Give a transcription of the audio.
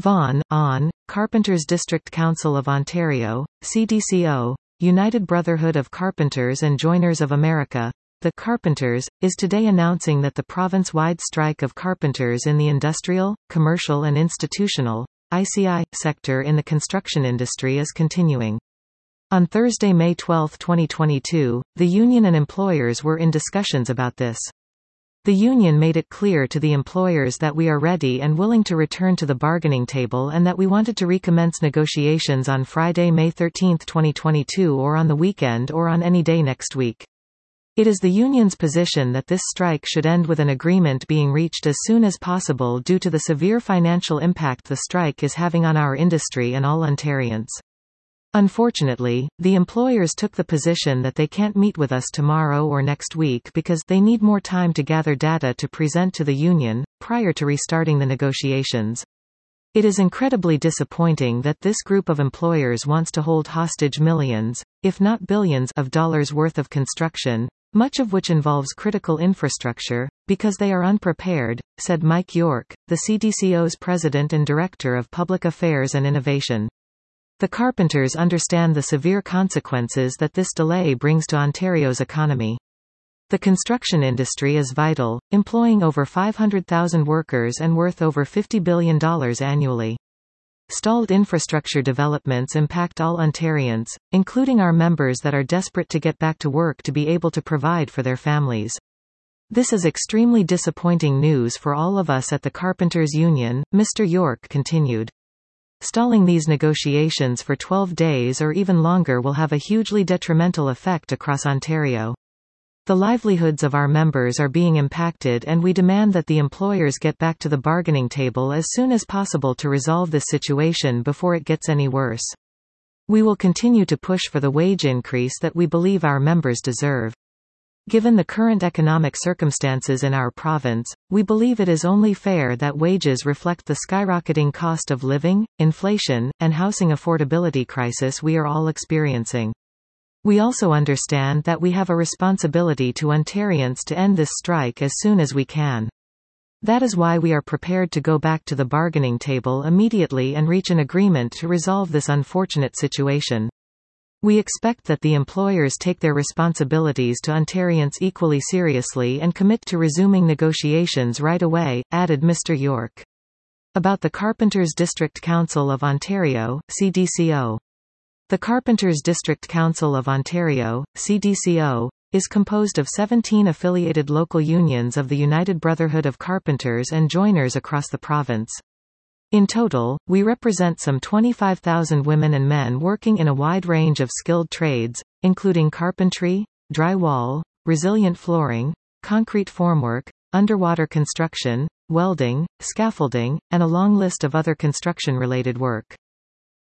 Vaughan, on, Carpenters District Council of Ontario, CDCO, United Brotherhood of Carpenters and Joiners of America, the Carpenters, is today announcing that the province-wide strike of carpenters in the industrial, commercial and institutional (ICI) sector in the construction industry is continuing. On Thursday, May 12, 2022, the union and employers were in discussions about this. The union made it clear to the employers that we are ready and willing to return to the bargaining table and that we wanted to recommence negotiations on Friday, May 13, 2022 or on the weekend or on any day next week. It is the union's position that this strike should end with an agreement being reached as soon as possible due to the severe financial impact the strike is having on our industry and all Ontarians. Unfortunately, the employers took the position that they can't meet with us tomorrow or next week because they need more time to gather data to present to the union, prior to restarting the negotiations. It is incredibly disappointing that this group of employers wants to hold hostage millions, if not billions, of dollars worth of construction, much of which involves critical infrastructure, because they are unprepared, said Mike York, the CDCO's President and Director of Public Affairs and Innovation. The carpenters understand the severe consequences that this delay brings to Ontario's economy. The construction industry is vital, employing over 500,000 workers and worth over $50 billion annually. Stalled infrastructure developments impact all Ontarians, including our members that are desperate to get back to work to be able to provide for their families. This is extremely disappointing news for all of us at the Carpenters Union, Mr. York continued. Stalling these negotiations for 12 days or even longer will have a hugely detrimental effect across Ontario. The livelihoods of our members are being impacted and we demand that the employers get back to the bargaining table as soon as possible to resolve this situation before it gets any worse. We will continue to push for the wage increase that we believe our members deserve. Given the current economic circumstances in our province, we believe it is only fair that wages reflect the skyrocketing cost of living, inflation, and housing affordability crisis we are all experiencing. We also understand that we have a responsibility to Ontarians to end this strike as soon as we can. That is why we are prepared to go back to the bargaining table immediately and reach an agreement to resolve this unfortunate situation. We expect that the employers take their responsibilities to Ontarians equally seriously and commit to resuming negotiations right away, added Mr. York. About the Carpenters District Council of Ontario, CDCO. The Carpenters District Council of Ontario, CDCO, is composed of 17 affiliated local unions of the United Brotherhood of Carpenters and Joiners across the province. In total, we represent some 25,000 women and men working in a wide range of skilled trades, including carpentry, drywall, resilient flooring, concrete formwork, underwater construction, welding, scaffolding, and a long list of other construction-related work.